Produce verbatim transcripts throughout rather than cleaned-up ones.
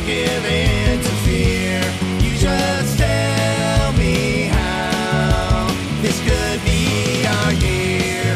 give in to fear. You just tell me how this could be our year.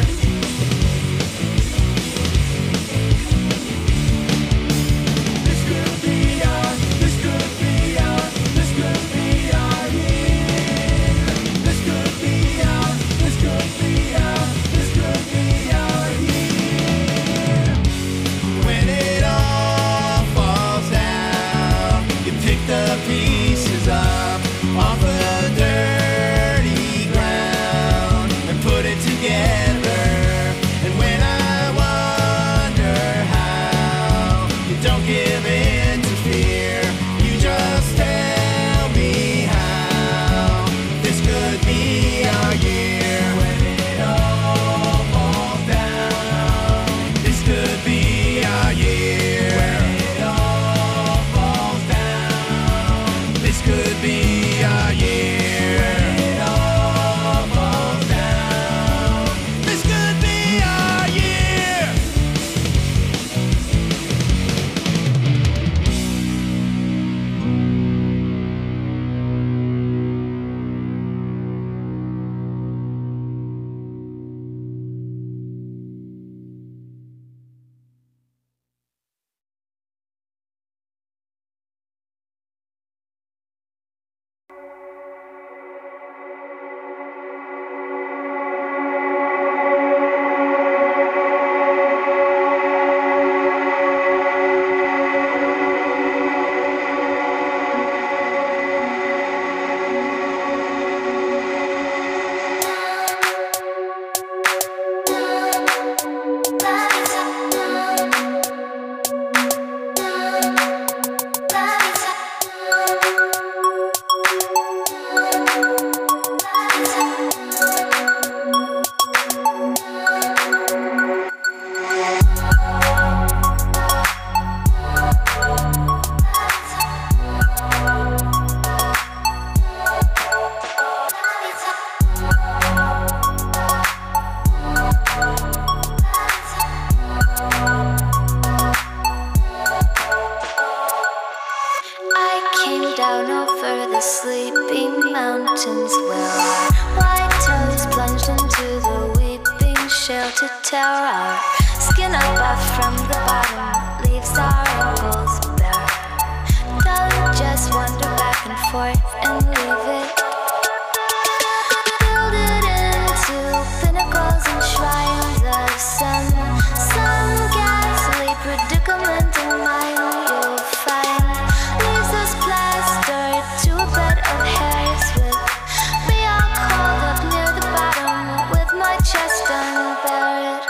This could be our, this could be our, this could be our year. This could be our, this could be our, this could be our year. When it all falls down, you pick the pieces up off the dirty ground and put it together. And when I wonder how you don't give in to fear, you just tell me how this could be our year. When it all falls down, this could be our year. When it all falls down, this could be our year. When it all falls down, this could be our year. I came down over the sleeping mountains where our white toes plunged into the weeping shale to tear our skin up from the bottom, leaves our ankles bare. Don't just wander back and forth and leave it. Build it into pinnacles and shrines of some, some ghastly predicament in mind you'll find. Leaves us plastered to a bed of hairs with me all called up near the bottom with my chest unbared.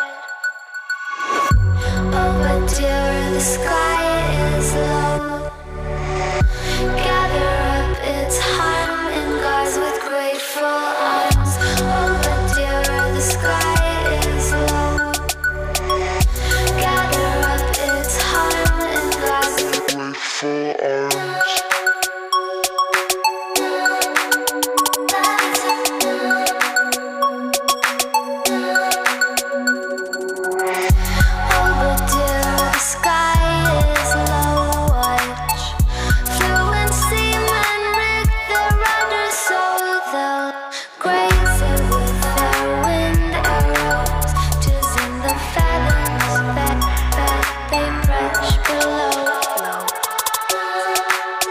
Oh, but dear, the sky is low. Gather up its harm in guards with grateful arms. Oh, but dear, the sky is low. Gather up its harm in guards with grateful arms. Oh, but dear, the sky is low. Watch fluent seamen rig their rudders so they'll graze it with their wind arrows. 'Tis in the fathoms that, that they brush below.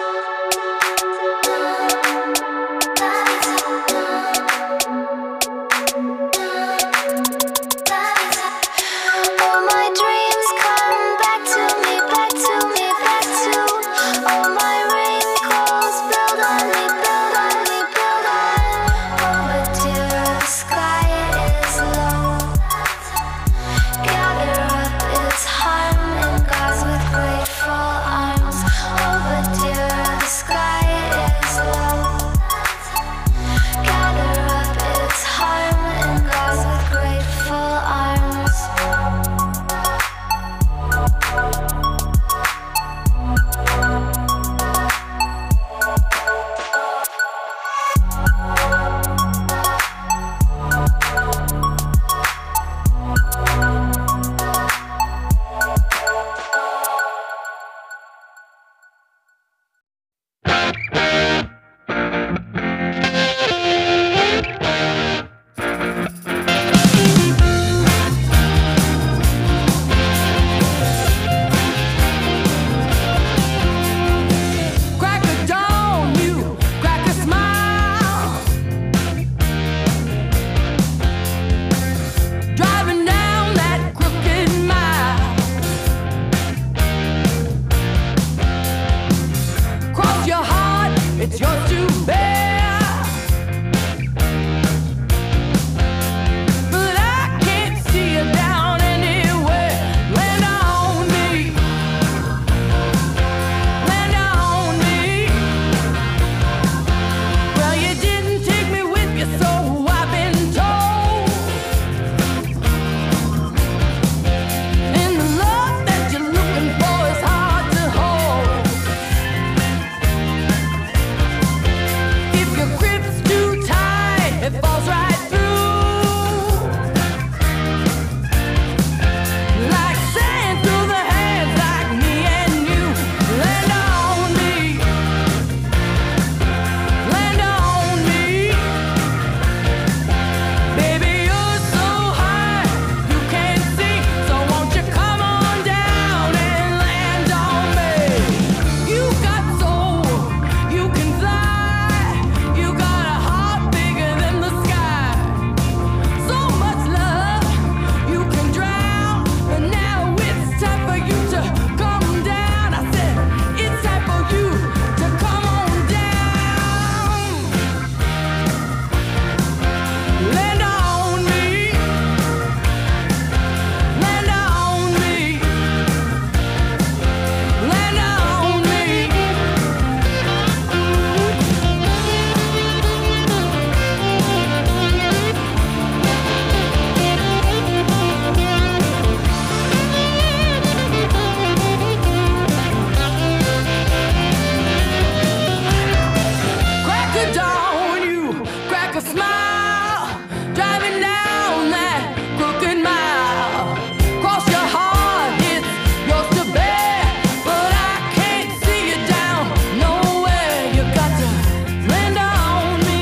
it's yours to bear. But I can't see you down anywhere. Land on me, land on me. Well, you didn't take me with you, so I've been told. And the love that you're looking for is hard to hold. If your grip's too tight, it falls right through. Like sand through the hands, like me and you. Land on me, land on me. Baby, you're so high, you can't see. So won't you come on down and land on me? You got soul, you can fly. You got a heart bigger than the sky. So much love, you can drown. But now it's time for you to come down. I said, it's time for you to come on down. Land on me, land on me, land on me. Crack a dawn, you crack a smile, driving down that crooked mile. Cross your heart, it's yours to bear, but I can't see you down nowhere. You got to land on me,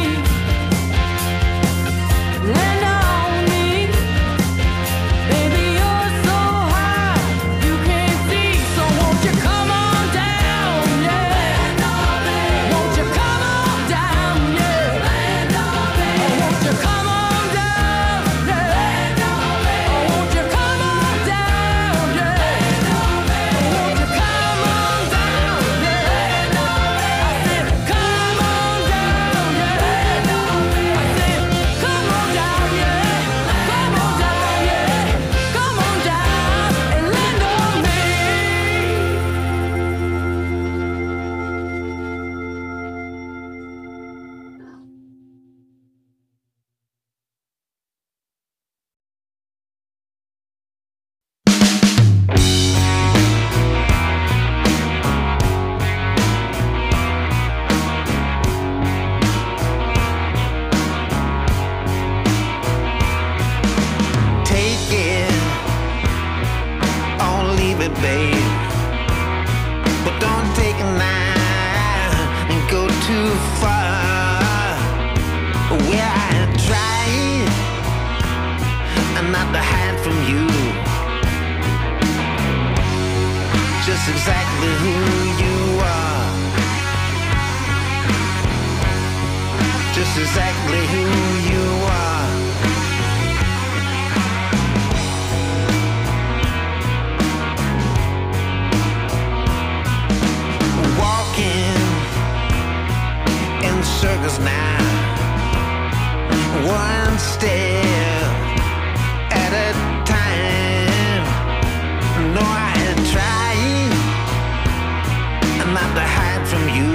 land on me. Baby, you're so high, you can't see. So won't you come on down, yeah? Won't you come on down, yeah? Won't you come on down, yeah? Won't you come on down, yeah? Won't you come on down, yeah? I said, come on down, yeah. I said, come on down, yeah. Come on down, yeah. Come on down and land on me. Take it or leave it, babe. But don't take it now and go too far. Well, I tried not to hide from you just exactly who you are. Just exactly who you are. Walking in circles now, one step at a time. No, I tried not to hide from you.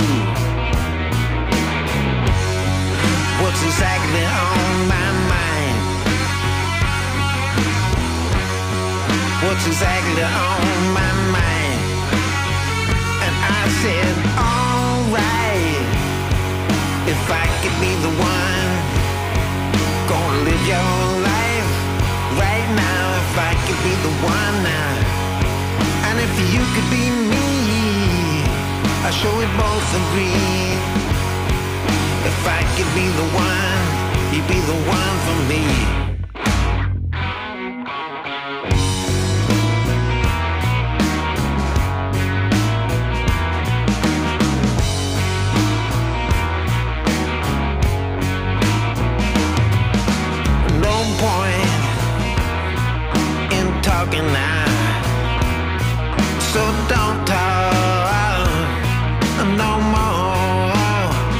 What's exactly on my mind? What's exactly on my mind? And I said, alright, if I could be the one, gonna live your life right now. If I could be the one now, and if you could be me, I'm sure we both agree. If I could be the one, you'd be the one for me. No point in talking now, so don't talk no more.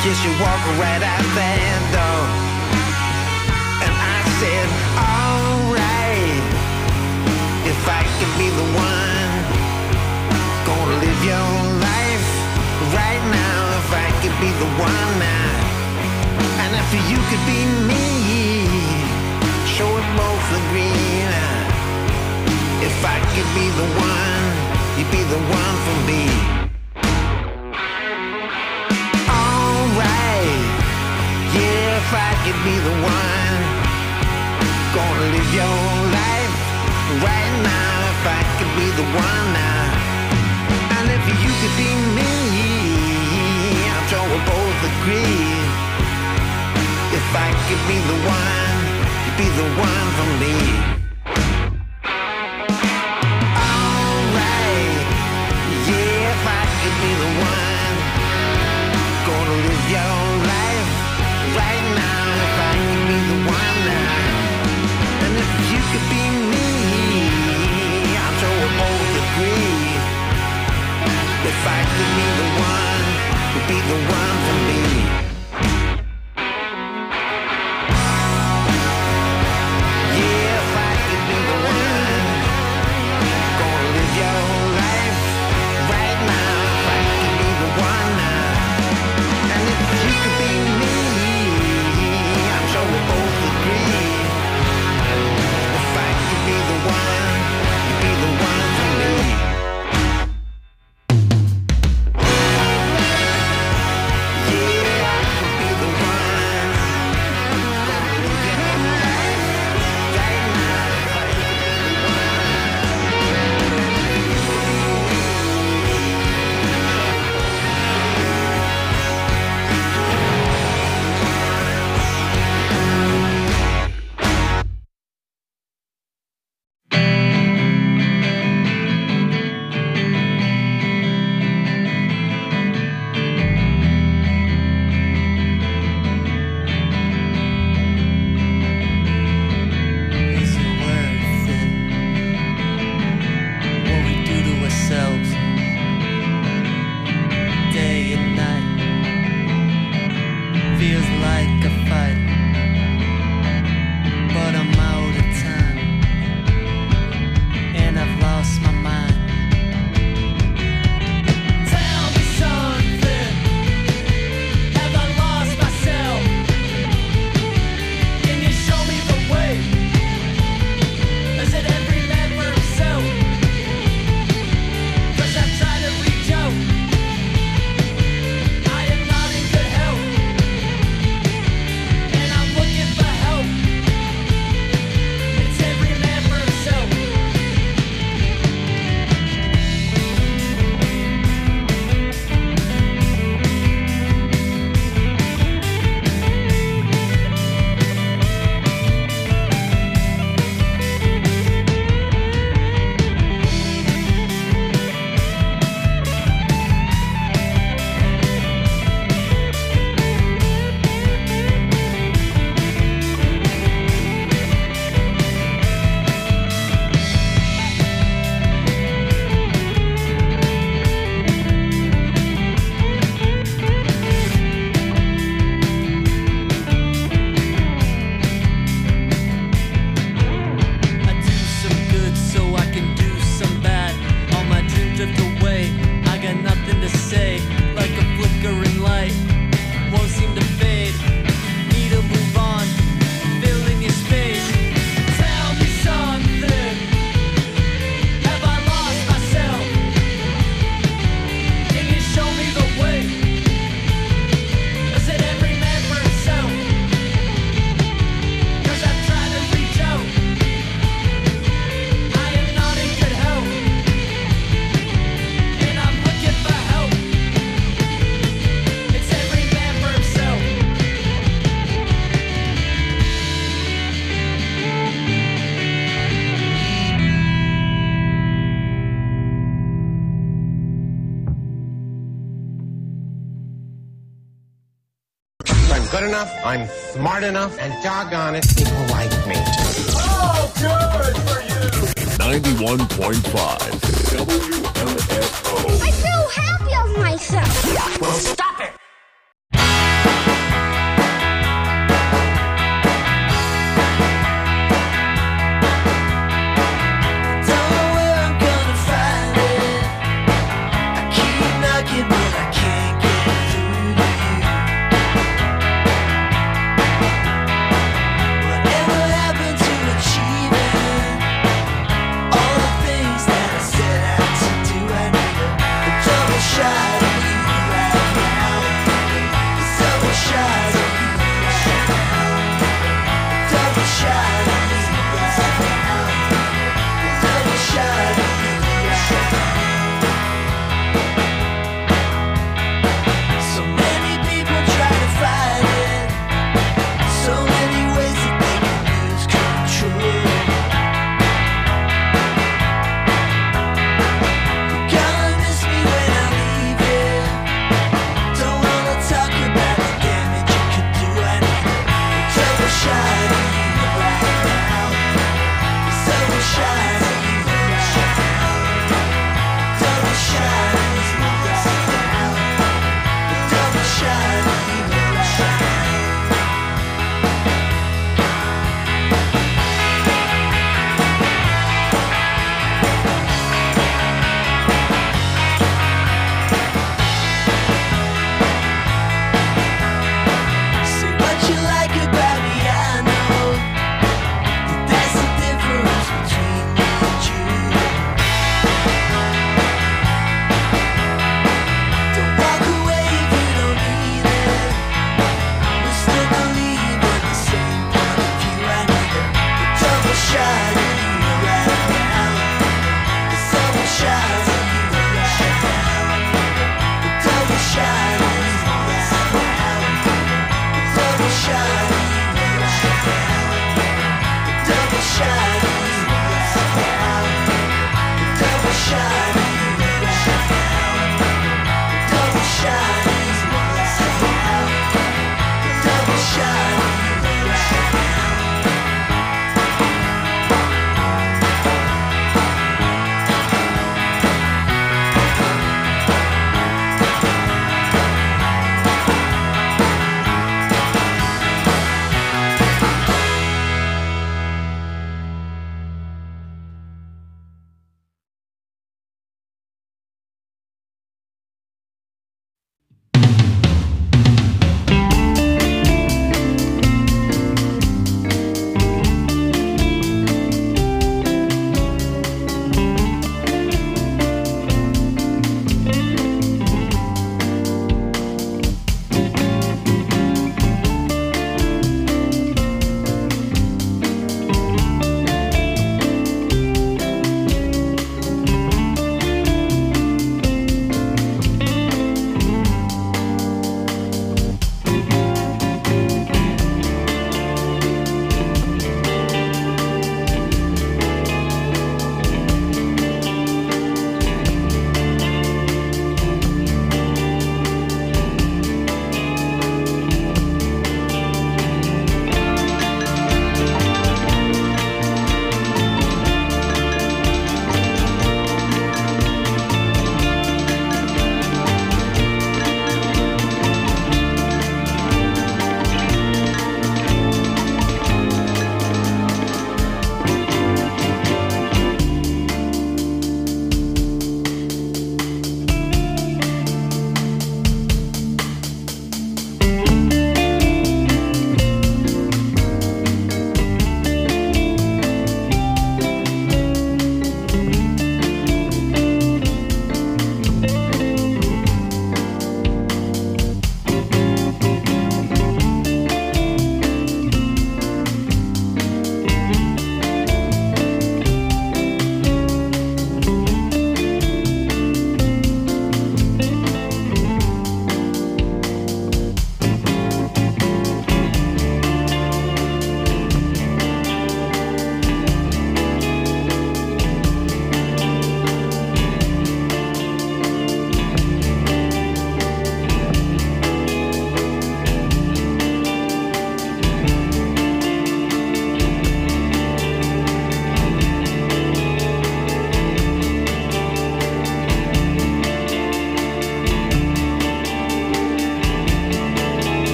kiss you, walk right out that door. And I said, alright, if I could be the one, gonna live your life right now, if I could be the one now. And if you could be me, show it both agree now. If I could be the one, you'd be the one for me. Alright, yeah, if I could be the one, gonna live your life right now, if I could be the one now. And if you could be me, I'm sure we'll both agree. If I could be the one, you'd be the one for me. Alright, yeah, if I could be the one, gonna live your life right now, if I could be the one now. And if you could be me, I'm sure we'll both agree. If I could be the one, you'd be the one for me. good enough, I'm smart enough, and doggone it, people like me. Oh, good for you! ninety-one point five W M F O. I feel happy of myself. Well, stop it!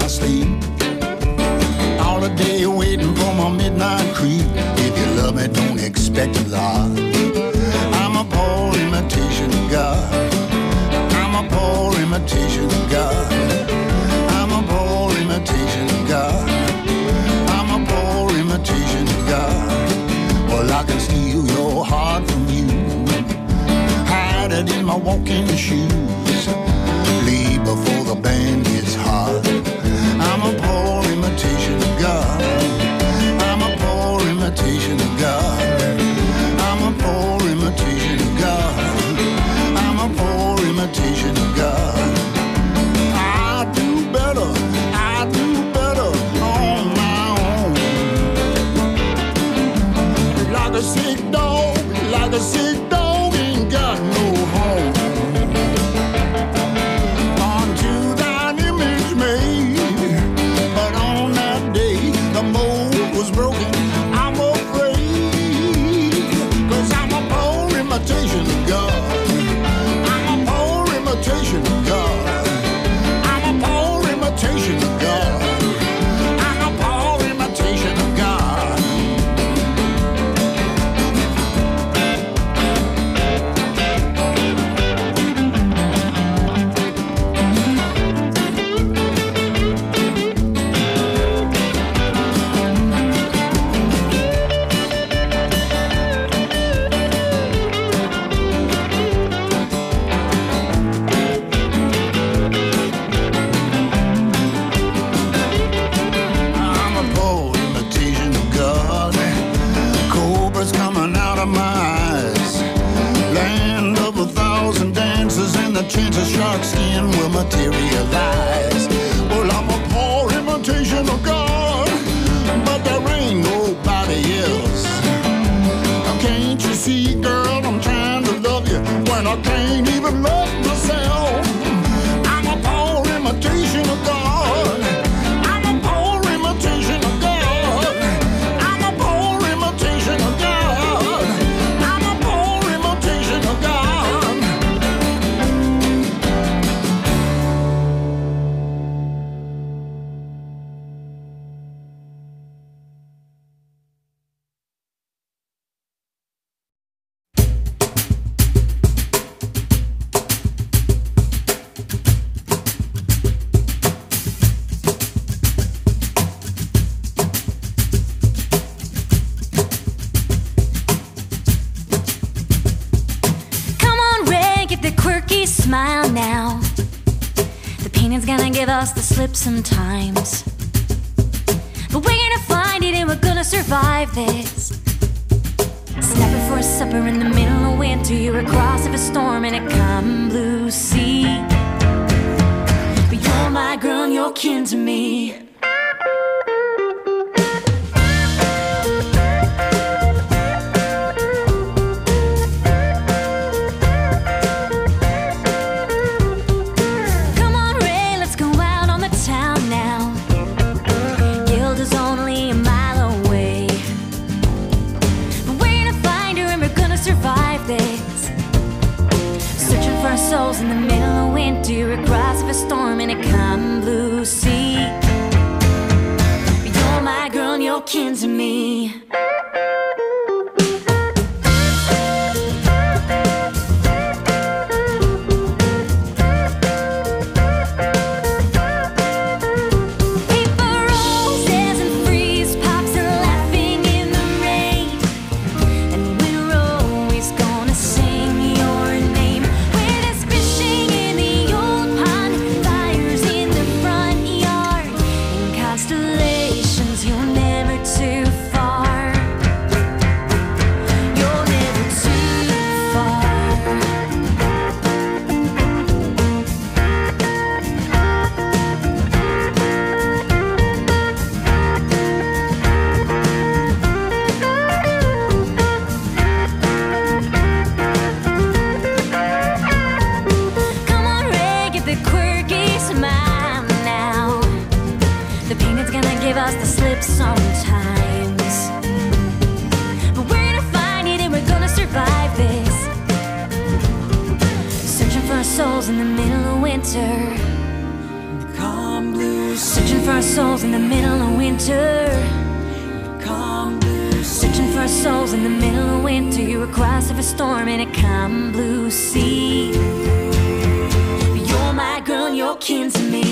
sleep. All the day waiting for my midnight creep. If you love me, don't expect a lot. I'm a poor imitation of God. I'm a poor imitation of God. I'm a poor imitation of God. I'm a poor imitation of God. Well, I can steal your heart from you, hide it in my walking shoes, leave before the band gets hot. I'm a poor imitation of God. I'm a poor imitation of God. I'm a poor imitation of God. I'm a poor imitation of God. I do better, I do better on my own. Like a sick dog, like a sick dog ain't got no home. Unto thine image made, but on that day the mold was broken. I'm afraid, 'cause I'm a poor imitation of God. I'm a poor imitation of God. I'm a poor imitation of God. I'm a poor imitation of God. I'm a poor imitation of God. Cobras coming out of my eyes. Land of a thousand dances, and the chance of shark skin will materialize. Well, I'm a poor imitation of God, but there ain't nobody else. Can't you see, girl, I'm trying to love you when I can't even love myself. I'm a poor imitation of God. I'm a poor imitation of God. I'm a poor imitation of God. I'm a poor imitation of God. Come on, Ray, get the quirky smile now. The painting's gonna give us the slip sometimes, but we're gonna find it and we're gonna survive this. Snapping for a supper in the middle of winter, you're across of a storm in a calm blue sea. But you're my girl and you're kin to me. Come on, Ray, let's go out on the town now. Guild is only a mile away, but we're gonna find her and we're gonna survive this. Searching for our souls in the middle of winter, across of a storm in a calm blue sea. But you're my girl and you're kin to me. Paper roses and freeze pops and laughing in the rain, and we're always gonna sing your name. When there's fishing in the old pond, fires in the front yard, and constellations, you're never too far. You're never too far. Come on, Ray, get the quirky smile now. The painting's gonna give us the slip sometimes, but we're gonna find it and we're gonna survive this. Searching for our souls in the middle of winter, Calm blue Searching for our souls in the middle of winter. Calm blue. Searching for our souls in the middle of winter. You're across every storm in a calm blue sea. You're my girl and you're kin to me.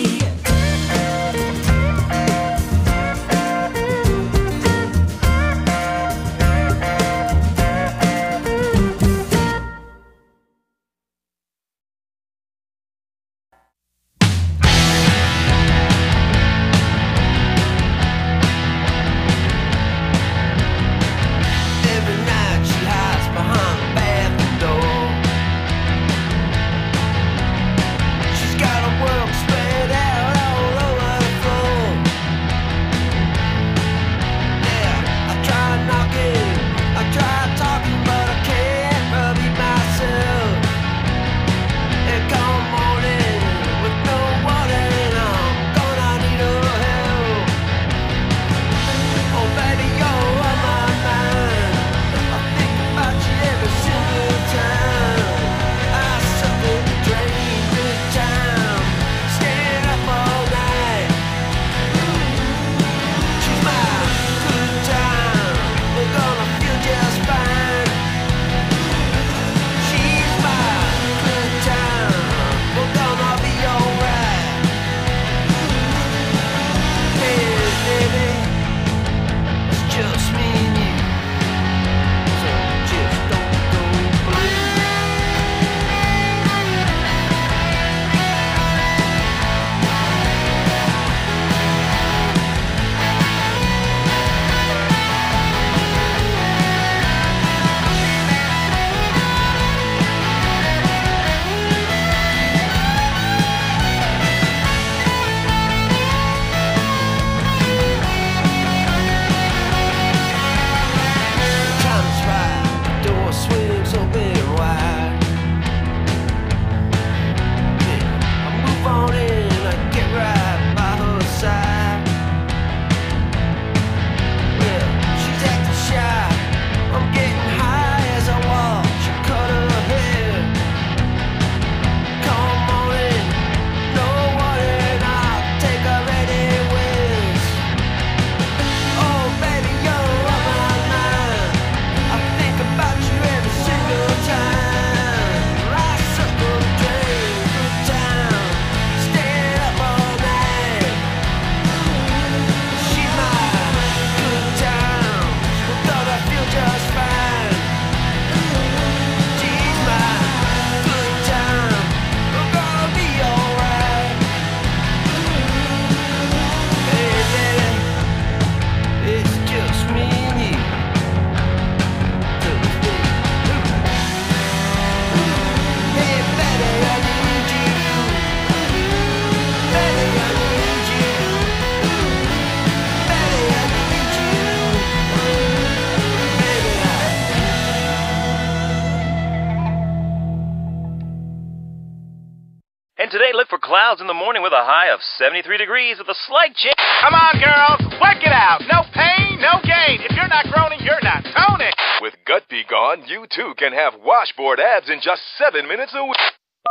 And today, look for clouds in the morning with a high of seventy-three degrees with a slight chance. Come on, girls, work it out. No pain, no gain. If you're not groaning, you're not toning. With Gut Be Gone, you too can have washboard abs in just seven minutes a week.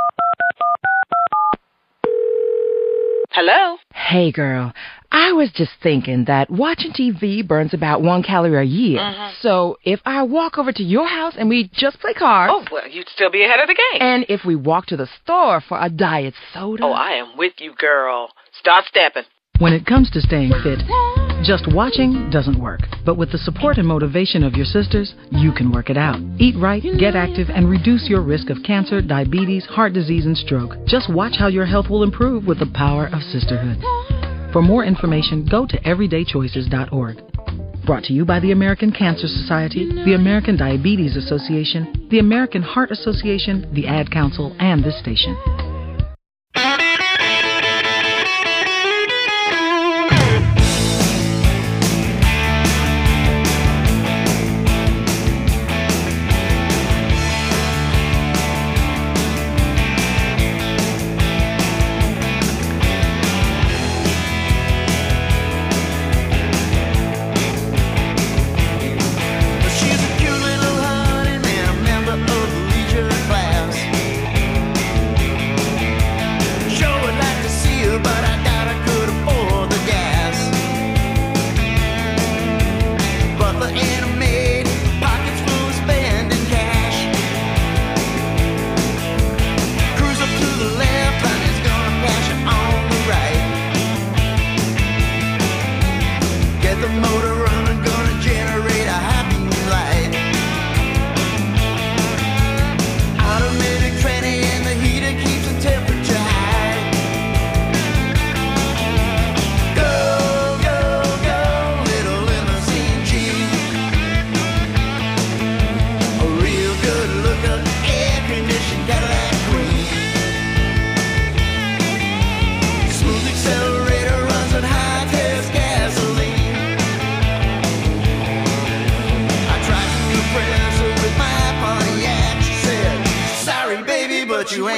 Hello? Hey, girl. I was just thinking that watching T V burns about one calorie a year. Mm-hmm. So if I walk over to your house and we just play cards... Oh, well, you'd still be ahead of the game. And if we walk to the store for a diet soda... Oh, I am with you, girl. Start stepping. When it comes to staying fit, just watching doesn't work. But with the support and motivation of your sisters, you can work it out. Eat right, get active, and reduce your risk of cancer, diabetes, heart disease, and stroke. Just watch how your health will improve with the power of sisterhood. For more information, go to everyday choices dot org. Brought to you by the American Cancer Society, the American Diabetes Association, the American Heart Association, the Ad Council, and this station.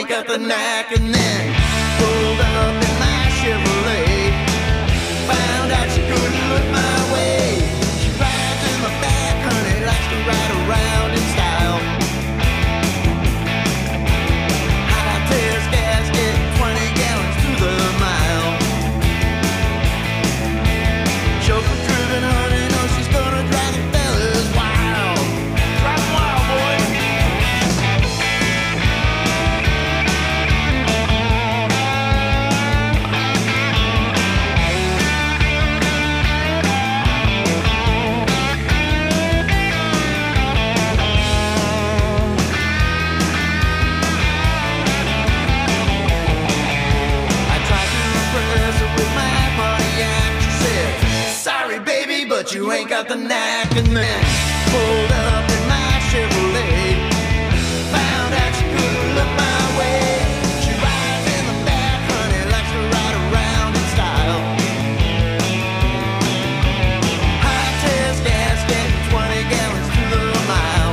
ain't got the knack. And then pulled up in my Chevrolet, found out she couldn't look my way. She rides in my back, honey, likes to ride around in style. High test gasket, twenty gallons to the mile. Chauffeur driven, honey, knows she's gonna drive the fellas wild. Drive 'em wild, boy. But you ain't got the knack. And then pulled up in my Chevrolet, found out she couldn't look my way. She rides in the back, honey, likes to ride around in style. High test gasket, twenty gallons to the mile.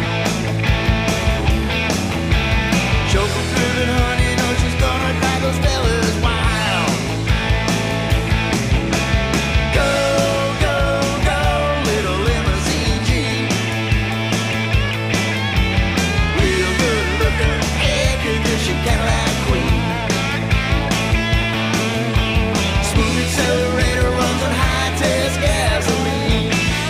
Chauffeur driven, honey, knows she's gonna drive those fellas wild. Go. Cadillac Queen. Smooth accelerator runs on high test gasoline.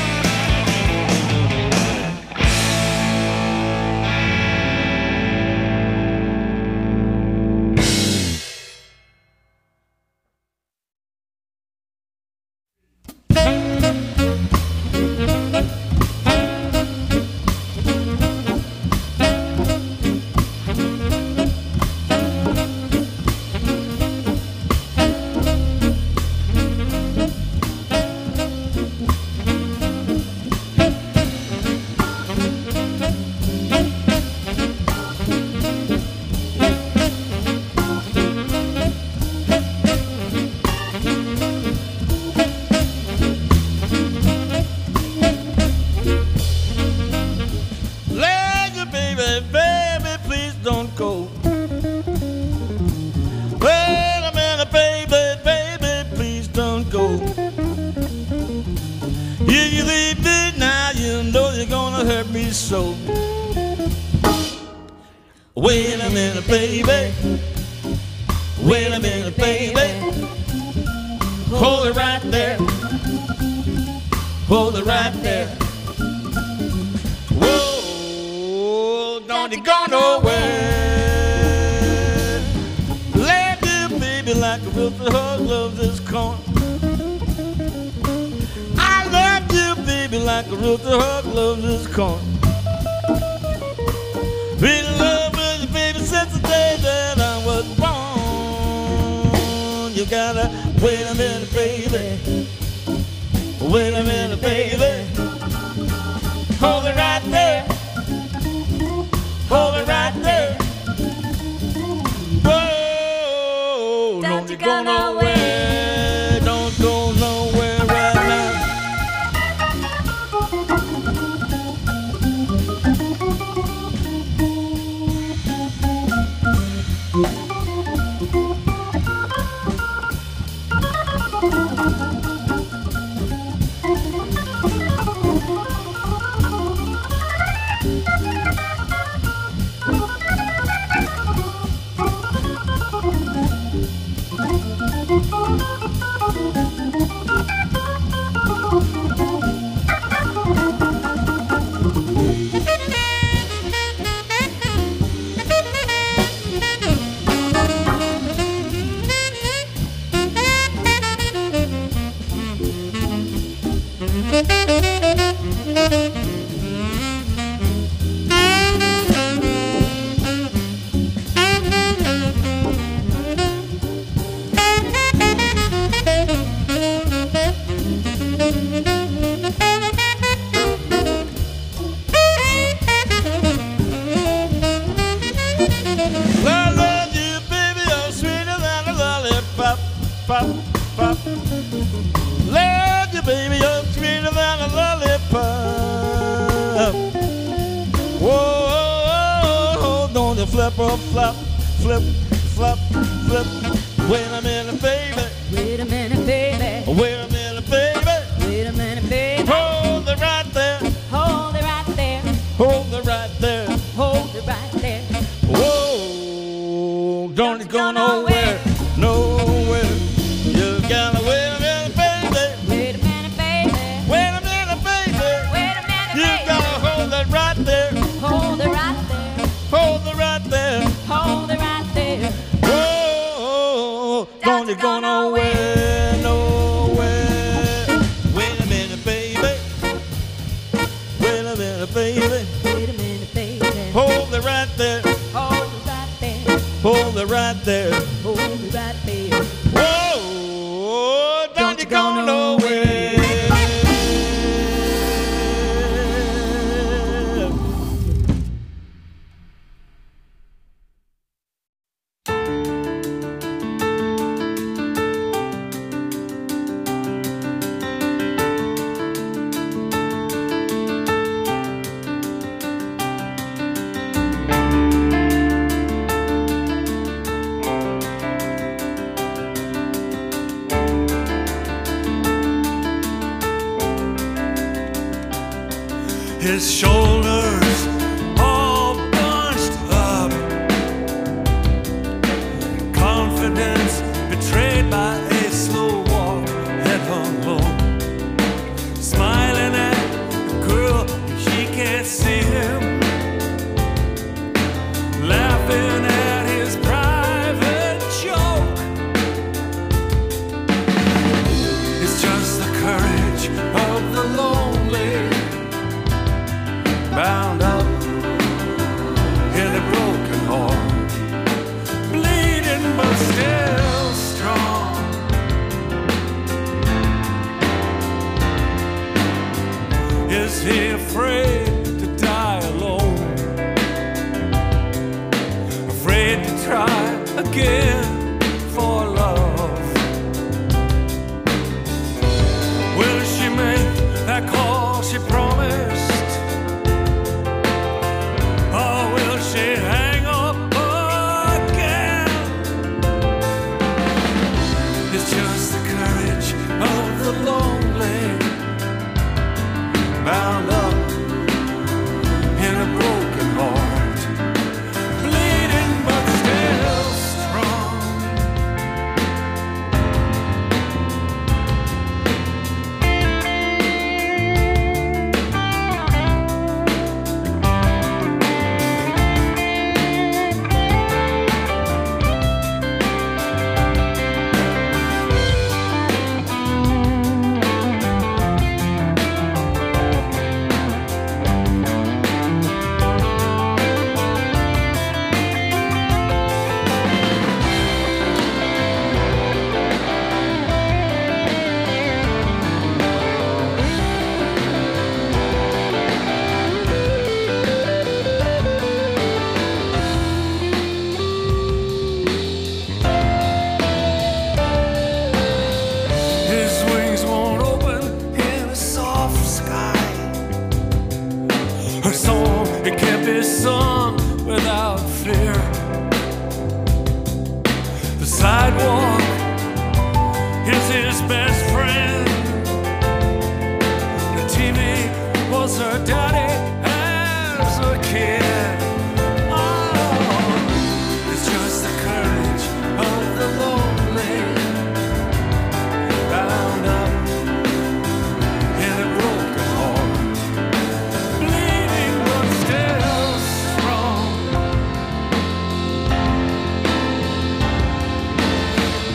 So wait a minute, baby. Wait a minute, baby. Hold it right there. Hold it right there. Whoa, don't you go nowhere. Let you, baby, like a Wilson hug loves this corn. I love you, baby, like a Wilson hug loves this corn. Been in love with you, baby, since the day that I was born. You gotta wait a minute, baby. Wait a minute, baby. Hold it right there. Hold it right there. Whoa, don't you go nowhere. Don't go nowhere right now. flip, flop, flip. Wait a minute, baby. Wait a minute, baby. Wait a minute, baby. Wait a minute, baby. Hold it right there. Hold it right there. Hold it right there. Hold it right there. Whoa, don't you go nowhere, nowhere. You gotta wait a minute, baby. Wait a minute, baby. Wait a minute, baby. Wait a minute, You baby. gotta hold it right there. Hold it right there. Hold it right there. Hold it right there. Whoa, don't you go nowhere, nowhere. Wait a minute, baby. Wait a minute, baby. Wait a minute, baby. Hold it right there. Hold it right there. Hold it right there. Hold it right there. Whoa, don't you go nowhere. His shoulders all bunched up, confidence betrayed by a slow walk, head hung low, smiling at the girl, she can't see him, laughing at his private joke. It's just the courage of the lonely, bound up in a broken heart, bleeding but still strong. Is he afraid to die alone? Afraid to try again for love? Will she make that call she promised? Or will she hang up again? It's just the courage of the lonely, bound up in a broken heart, bleeding but still strong. His wings won't open in a soft sky. Her song, it can't be sung without fear. The sidewalk is his best friend. The T V was her daddy as a kid. Oh, it's just the courage of the lonely, bound up in a broken heart, bleeding but still strong.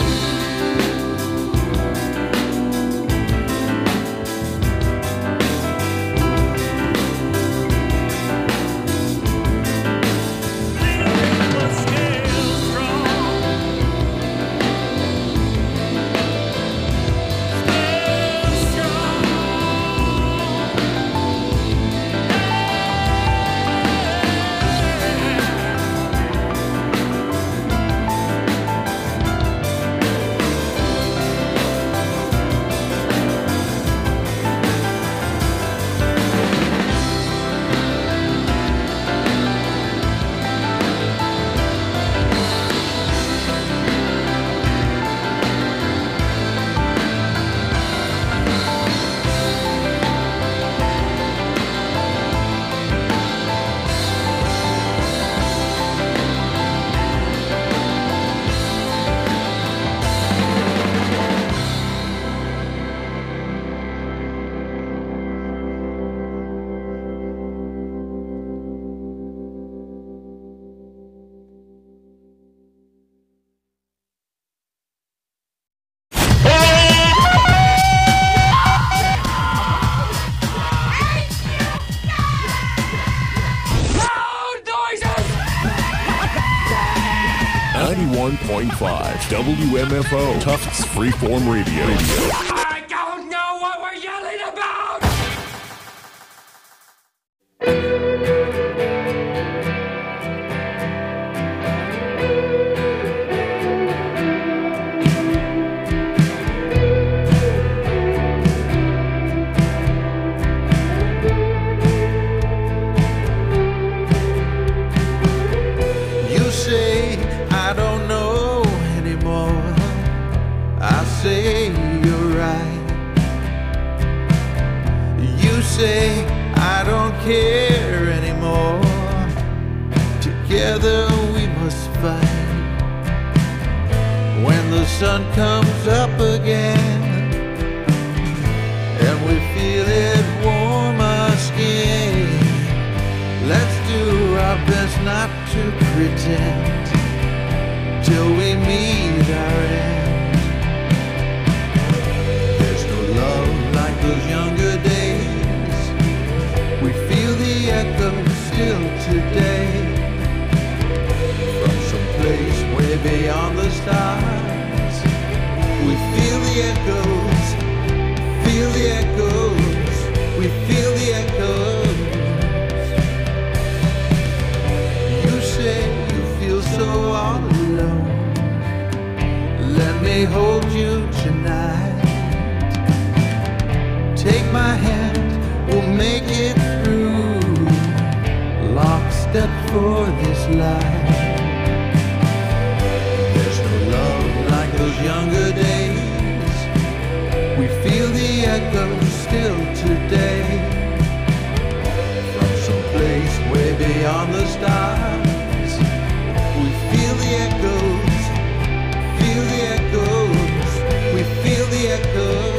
point five W M F O, Tufts Freeform Radio. I don't know what we're yelling about! You say I don't know anymore. I say you're right. You say I don't care anymore. Together we must fight. When the sun comes up again and we feel it warm our skin, let's do our best not to pretend till we meet our end. There's no love like those younger days. We feel the echo still today. From some place way beyond the stars, we feel the echoes, feel the echoes, we feel the echoes. You say you feel so all alone. Let me hold you tonight. Take my hand, we'll make it through. Lockstep for this life. There's no love like those younger days. We feel the echo still today. From some place way beyond the stars, we feel the echoes, feel the echoes, we feel the echoes.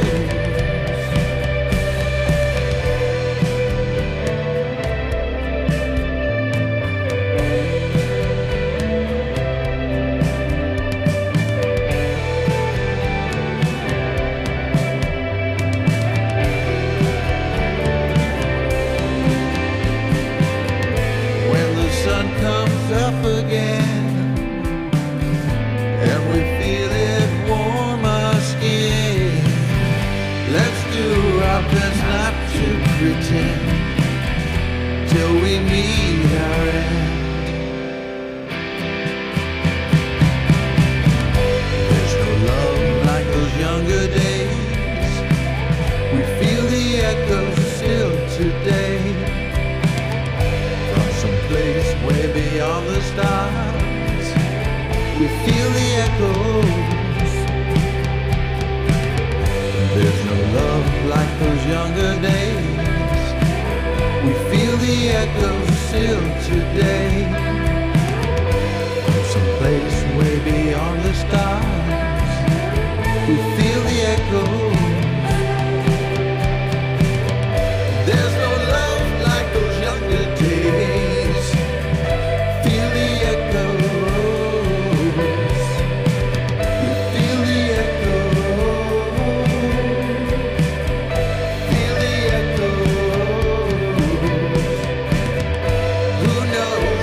When the sun comes up again and we feel it warm our skin, let's do our best not to pretend till we meet our end. There's no love like those younger days. We feel the echo still today. From some place way beyond the stars, we feel the echoes. There's no love like those younger days. We feel the echoes still today. From some place way beyond the stars, we feel the echoes. There's no love like those younger days. Feel the echoes. We feel the echoes. Feel the echoes. Who knows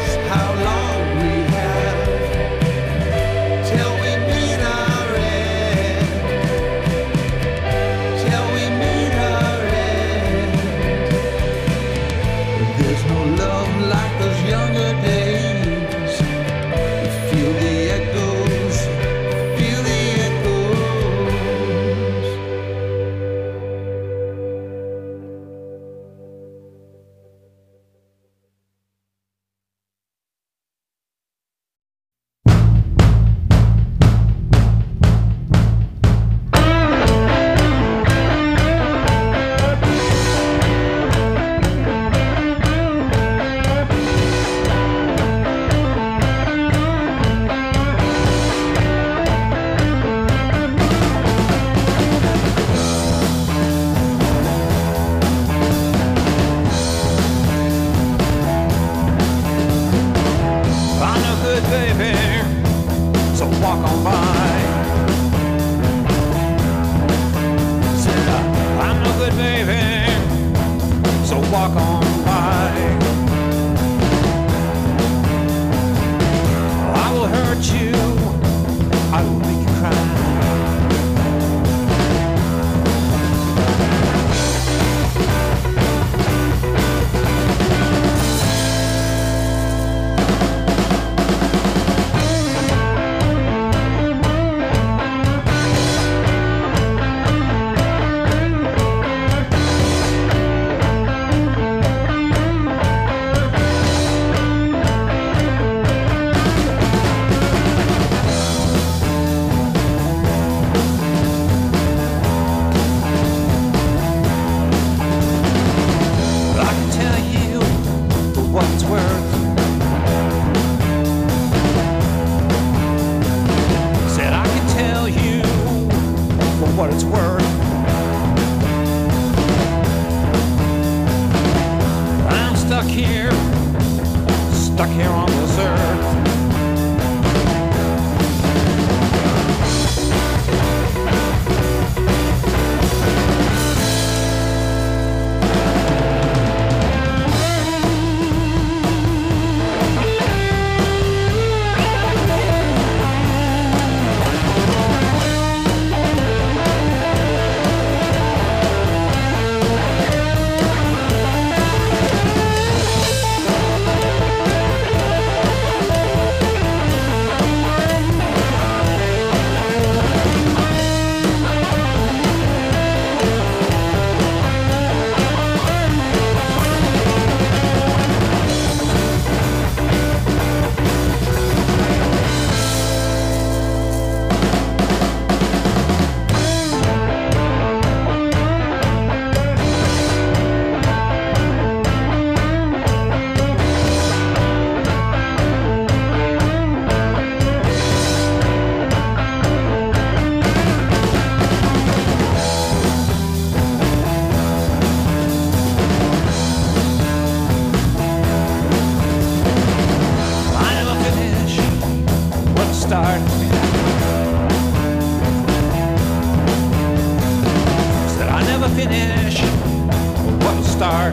a finish, what a start.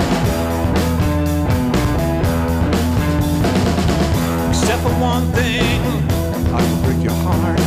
Except for one thing, I can break your heart.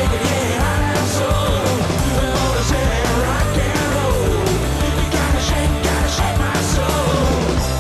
shake it, yeah, heart and soul. The Motor City rock and roll. You gotta shake, gotta shake my soul.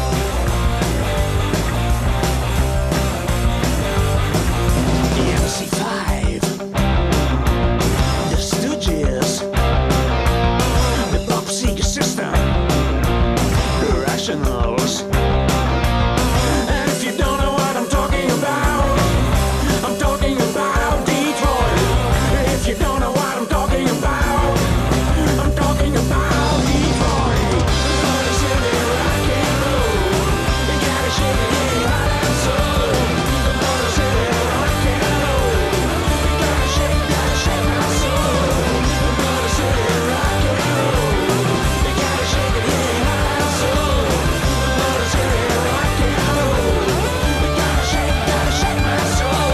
The M C five, the Stooges, the Bob Seger system, the Rationals. And if you don't know what I'm talking about, I'm talking about Detroit. If you don't know what I'm talking about, I'm talking about Detroit. Motor City rock and roll. You gotta shake it, yeah, heart and soul. The Motor City rock and roll. You gotta shake, gotta shake my soul. The Motor City rock and roll. You gotta shake it, yeah, heart and soul. The Motor City rock and roll. You gotta shake, gotta shake my soul.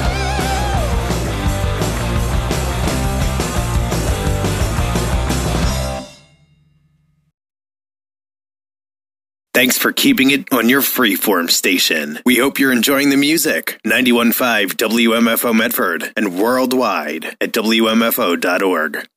Thanks for keeping it on your freeform station. We hope you're enjoying the music. ninety-one point five W M F O Medford and worldwide at W M F O dot org.